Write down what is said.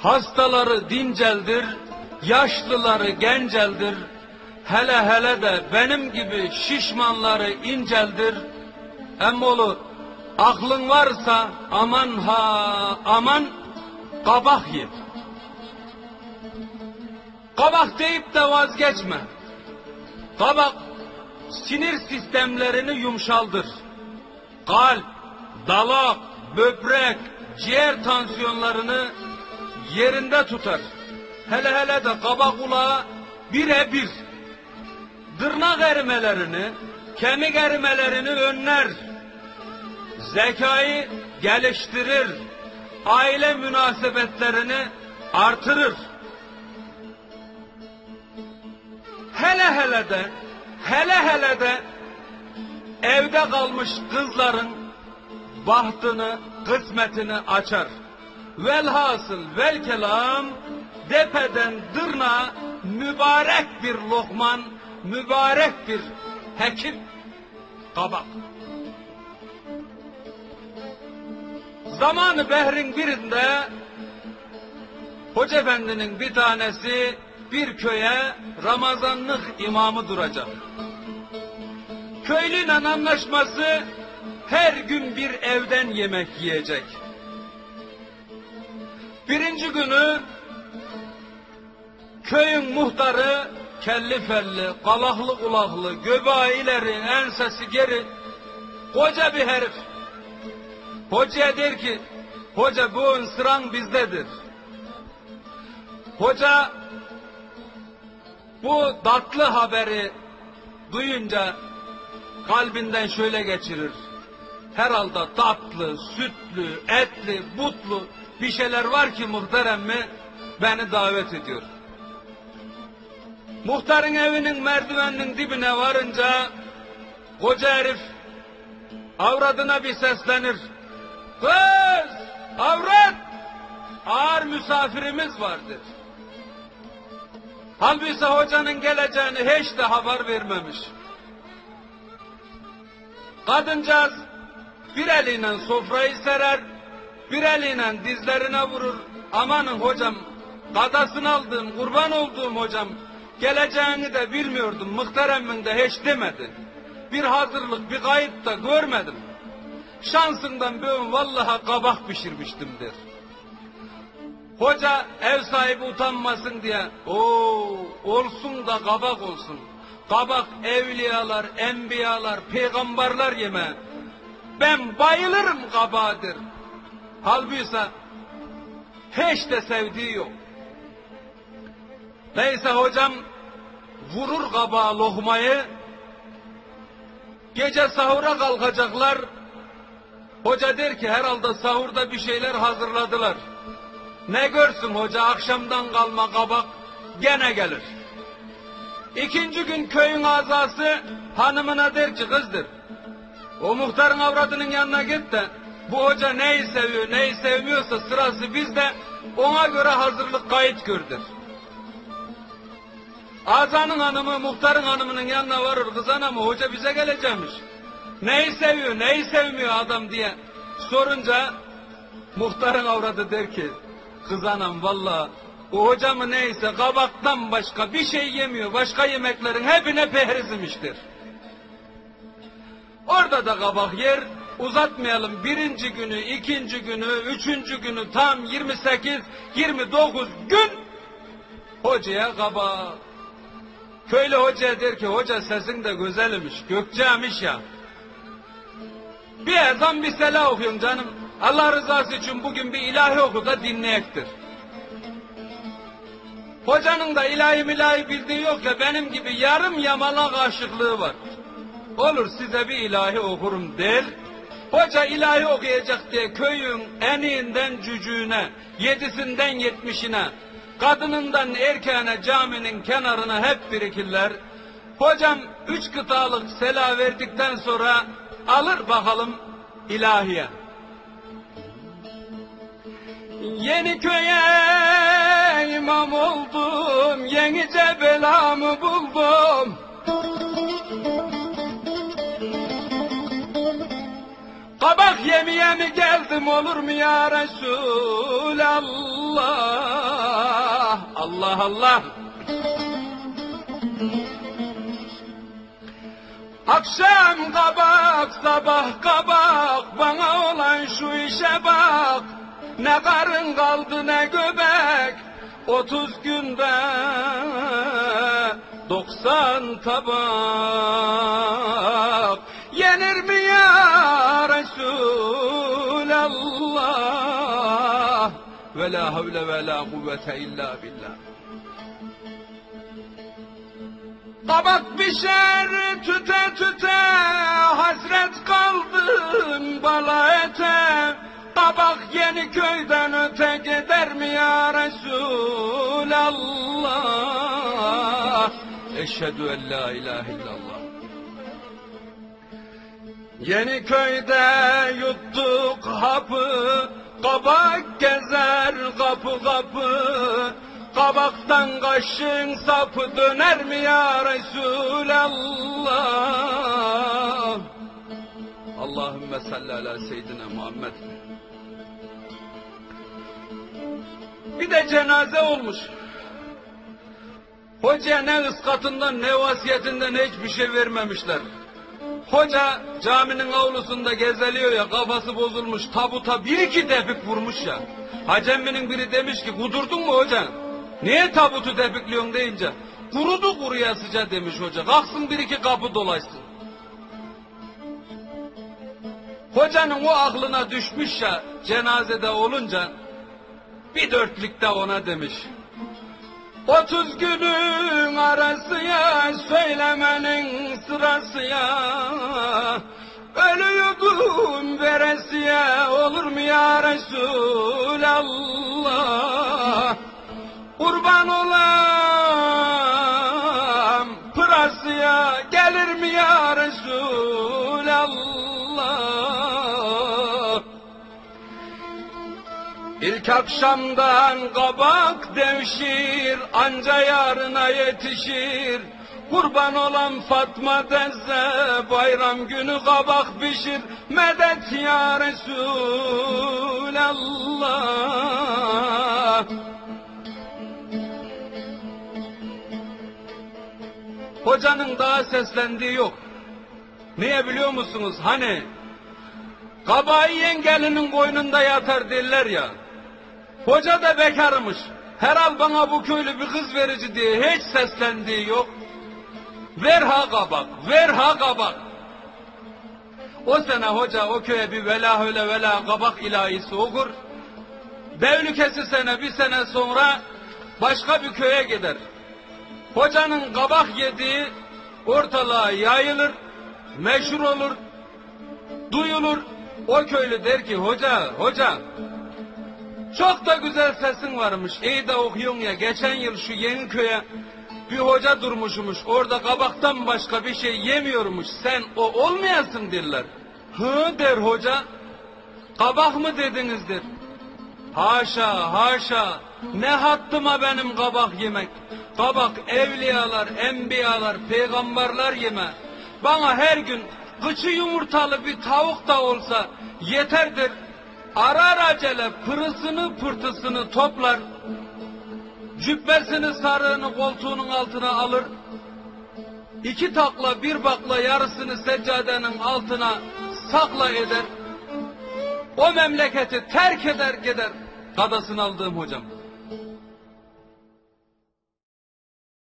Hastaları dinceldir, yaşlıları genceldir. Hele hele de benim gibi şişmanları inceldir. Emmoğlu, aklın varsa aman ha aman kabak ye. Kabak deyip de vazgeçme. Kabak sinir sistemlerini yumuşaldır. Kalp, dalak, böbrek, ciğer tansiyonlarını yerinde tutar. Hele hele de kabak ulağı birebir tırnak erimelerini, kemik erimelerini önler. Zekayı geliştirir. Aile münasebetlerini artırır. Hele hele de evde kalmış kızların bahtını, kısmetini açar. Velhasıl velkelam depeden dırnağa mübarek bir lokman, mübarek bir hekim kabak. Zamanı behrin birinde Hoca Efendi'nin bir tanesi bir köye Ramazanlık imamı duracak. Köylüyle anlaşması her gün bir evden yemek yiyecek. Birinci günü köyün muhtarı kelli felli, kalaklı kulaklı, göbeği ileri, ensesi geri, koca bir herif. Hocaya der ki, hoca bu sıran bizdedir. Hoca bu tatlı haberi duyunca kalbinden şöyle geçirir. Herhalde tatlı, sütlü, etli, butlu bir şeyler var ki muhterem mi beni davet ediyor. Muhtarın evinin merdiveninin dibine varınca koca herif avradına bir seslenir. Kız, avrat, ağır misafirimiz vardır. Halbuki hocanın geleceğini hiç de haber vermemiş. Kadıncağız bir eliyle sofrayı serer, bir eliyle dizlerine vurur. Amanın hocam, kadasını aldığım, kurban olduğum hocam, geleceğini de bilmiyordum, muhteremmin de hiç demedi. Bir hazırlık, bir kayıt da görmedim. Şansından ben vallahi kabak pişirmiştim der. Hoca ev sahibi utanmasın diye, olsun da kabak olsun. Kabak evliyalar, enbiyalar, peygamberler yeme. Ben bayılırım kabağa der. Halbuki hiç de sevdiği yok. Neyse hocam vurur kabağa lokmayı. Gece sahura kalkacaklar. Hoca der ki herhalde sahurda bir şeyler hazırladılar. Ne görsün hoca, akşamdan kalma kabak gene gelir. İkinci gün köyün azası hanımına der ki kızdır, o muhtarın avradının yanına git de bu hoca neyi seviyor neyi sevmiyorsa sırası bizde, ona göre hazırlık kayıt gördür. Azanın hanımı muhtarın hanımının yanına varır, kız anamı hoca bize geleceğimiş. Neyi seviyor neyi sevmiyor adam diye sorunca muhtarın avradı der ki kız anam vallahi o hocamı neyse kabaktan başka bir şey yemiyor, başka yemeklerin hepine pehrizmiştir. Orada da kabak yer, uzatmayalım, birinci günü, ikinci günü, üçüncü günü tam 28-29 gün hocaya kabak. Köylü hocaya der ki hoca sesin de güzelmiş, gökçemiş ya. Bir ezan bir selah okuyun canım. Allah rızası için bugün bir ilahi oku da dinleyektir. Hocanın da ilahi bildiği yok ya, benim gibi yarım yamalak aşıklığı var. Olur size bir ilahi okurum der. Hoca ilahi okuyacak diye köyün eniğinden cücüğüne, 7'sinden 70'ine, kadınından erkeğine caminin kenarına hep birikirler. Hocam 3 kıtalık selah verdikten sonra alır bakalım ilahiye. Yeniköy'e imam oldum, yenice belamı buldum. Kabak yemeye mi geldim olur mu ya Resulallah? Allah, Allah Allah. Akşam kabak, sabah kabak, bana olan şu işe bak. Ne karın kaldı ne göbek, 30 günde 90 tabak. Yenir mi ya Resulallah? Ve la havle ve la kuvvete illa billah. Kabak pişer tüte tüte, hasret kaldım bala ete. Kabak Yeniköy'den öte gider mi ya Resulallah? Eşhedü en la ilahe illallah. Yeniköy'de yuttuk hapı, kabak gezer kapı kapı. Kabaktan kaşın sapı döner mi ya Resulallah? Allahümme salli ala seyyidina Muhammed. Bir de cenaze olmuş. Hocaya ne ıskatından ne vasiyetinden hiçbir şey vermemişler. Hoca caminin avlusunda gezeliyor ya, kafası bozulmuş, tabuta bir iki tepik vurmuş ya. Hacemminin biri demiş ki, kudurdun mu hoca? Niye tabutu tepikliyorsun deyince, kurudu kuruyasıca demiş hoca. Kalksın bir iki kapı dolaşsın. Hocanın o aklına düşmüş ya, cenazede olunca bir dörtlükte ona demiş. 30 günün arası ya, söylemenin sırası ya. Ölüyordum veresiye, olur mu ya Resulallah? Kurban olam pırasıya, gelir mi ya Resulallah? İlk akşamdan kabak devşir, anca yarına yetişir. Kurban olan Fatma teyze, bayram günü kabak pişir. Medet ya Resulallah. Hocanın daha seslendiği yok. Niye biliyor musunuz? Hani kabağı yiyen gelinin koynunda yatar derler ya. Hoca da bekarmış. Herhal bana bu köylü bir kız verici diye hiç seslendiği yok. Ver ha kabak, ver ha kabak. O sene hoca o köye bir vela öyle vela kabak ilahisi okur. Devlükesi sene bir sene sonra başka bir köye gider. Hocanın kabak yediği ortalığa yayılır, meşhur olur, duyulur. O köylü der ki, hoca, çok da güzel sesin varmış, iyi de okuyorsun ya. Geçen yıl şu Yeniköy'e bir hoca durmuşmuş, orada kabaktan başka bir şey yemiyormuş, sen o olmayasın derler. Hı der hoca, kabak mı dediniz der. Haşa, haşa, ne hattıma benim kabak yemek. Kabak evliyalar, enbiyalar, peygamberler yeme. Bana her gün kıçı yumurtalı bir tavuk da olsa yeterdir. Arar acele pırısını pırtısını toplar. Cübbesini sarığını koltuğunun altına alır. 2 takla bir bakla yarısını seccadenin altına sakla eder. O memleketi terk eder gider. Kadasını aldığım hocam.